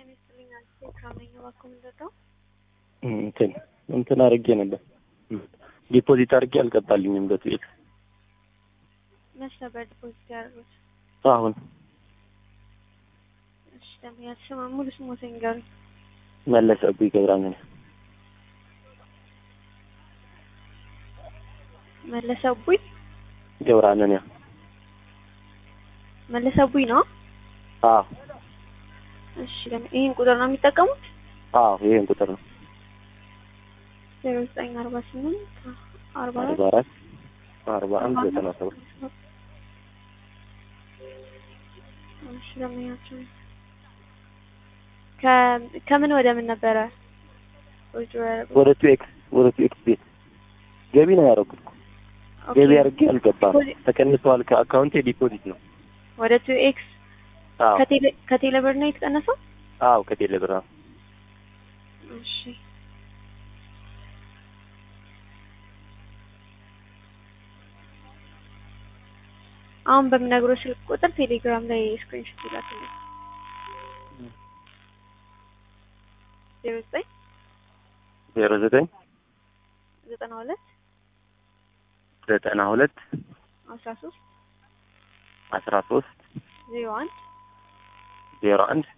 ይስጥልኝ አንተ ካመኝ ዋኮምንደው እንትን አድርጌ ነበር ዲፖዚት አድርጌ አልገባልኝም በትዊት መች ነበር ዲፖዚት ያደረጉት? አሁን እሺ ደግሞ ያስማ ሙሉ ስሞተኝ ጋር መለሰብኝ ገብራነን መለሰብኝ ገብራነን መለሰብኝ ነው። አዎ እሺ ደግሞ ይሄን ቁጥር ነው የሚጠቀሙት? አዎ ይሄን ቁጥር ነው 0948 44 41 97 እሺ ደግሞ ያቸው ከምን ወደ ምን ነበረ? ወደ ቱኤክስ ቤት ገቢ ነው ያደረኩት። ገቢ አድርጌ አልገባም። ተቀንሷል ከአካውንቴ ዲፖዚት ነው ወደ ቱኤክስ። አዎ ከቴሌ ብር ነው የተቀነሰው? አዎ ከቴሌ ብር። እሺ አሁን በምነግሮሽ ስልክ ቁጥር ቴሌግራም ላይ ስክሪንሾት ይላክልኝ። 09 09 92 92 13 13 01 01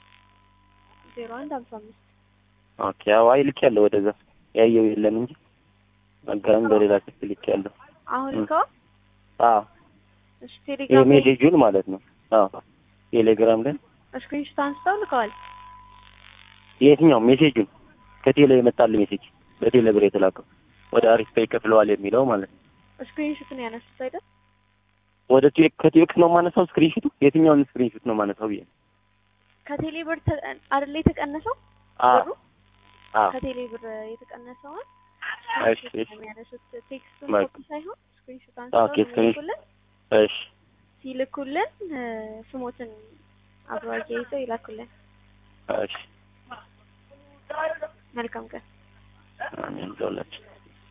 55 ኦኬ አዋይ ልክ ያለው ወደዛ ያየው የለም እንጂ አጋም በሌላ ስልክ ልክ ያለው አሁን ልከው። አዎ እሺ ቴሌግራም ላይ ሜሴጁን ማለት ነው። አዎ ቴሌግራም ላይ ስክሪንሾት አንስተው ልከዋል። የትኛው ሜሴጁን? ከቴሌ የመጣልኝ ሜሴጅ በቴሌ ብር የተላከው ወደ አሪፍ ፔይ ከፍለዋል የሚለው ማለት ነው። ስክሪንሾት ነው ያነሱት አይደል? ወደ ከቴክስ ነው ማነሳው ስክሪንሾቱ። የትኛውን ስክሪንሾት ነው ማነሳው ብዬ ከቴሌ ብር አይደል የተቀነሰው? አዎ አዎ ከቴሌ ብር የተቀነሰው። እሺ የሚያነሱት ቴክስቱን ኮፒ ሳይሆን ስክሪንሾት አንስተው ይልኩልን። እሺ ሲልኩልን ስሞትን አብሮ አያይዘው ይላኩልን። እሺ መልካም ቀን። አሜን።